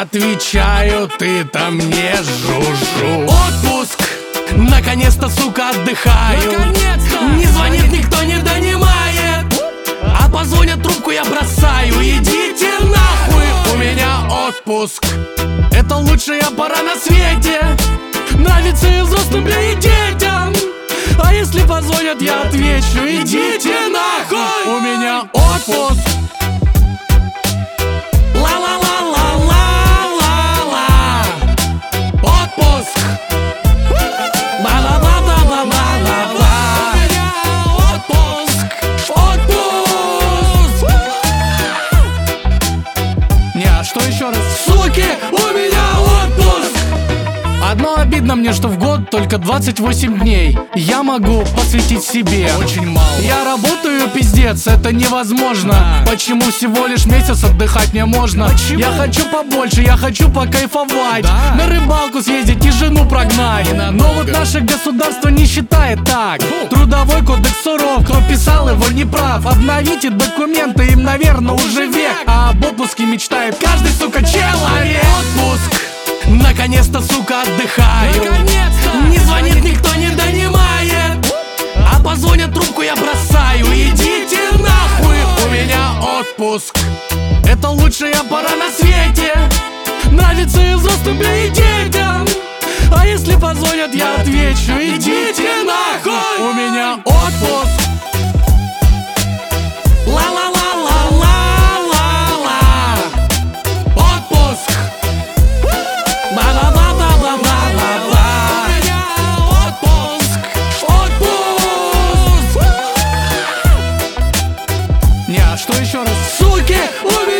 отвечаю, ты там не жужжу. Отпуск! Наконец-то, сука, отдыхаю. Не звонит никто, не донимает. А позвонят, трубку я бросаю. Идите нахуй, у меня отпуск. Это лучшая пора на свете. Нравится и взрослым, бля, и детям. А если позвонят, я отвечу: идите нахуй, у меня отпуск. Ла-ла-ла-ла-ла-ла-ла. Отпуск. Ла-ла-ла-ла-ла-ла-ла. У меня отпуск. Отпуск. Не, а что еще раз? Суки, у меня отпуск. Одно обидно мне, что в год только 28 дней я могу посвятить себе. Очень мало. Я работаю, пиздец, это невозможно. Почему всего лишь месяц отдыхать мне можно? Почему? Я хочу побольше, я хочу покайфовать, на рыбалку съездить и жену прогнать. Но вот наше государство не считает так. Трудовой кодекс суров, кто писал его не прав. Обновите документы, им, наверное, уже век. А об отпуске мечтает каждый, сука, человек. Отпуск. Наконец-то, сука, отдыхаю. Не звонит никто, не донимает. А позвонят, трубку я бросаю. Идите нахуй, у меня отпуск. Это лучшая пора на свете. Нравится и взрослым, бля, и детям. А если позвонят, я отвечу: идите нахуй, у меня отпуск. Ла-ла-ла-ла-ла-ла-ла. Отпуск. Ба-ба-ба-ба-ба-ба-ба. Отпуск. Отпуск. Не, а что еще раз? Суки, у меня